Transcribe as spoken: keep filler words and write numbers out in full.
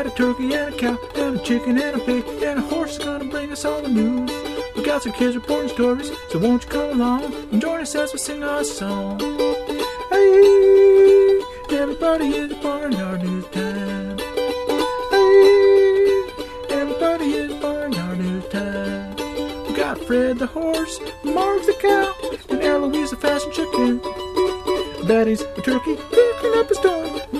got a turkey and a cow and a chicken and a pig, and a horse is gonna bring us all the news. We got some kids reporting stories, so won't you come along and join us as we sing our song. Hey, everybody is a Barnyard News time. Hey, everybody is Barnyard News time. We got Fred the horse, Marg the cow, and Eloise the fashion chicken. Betty's the turkey, picking up a stone.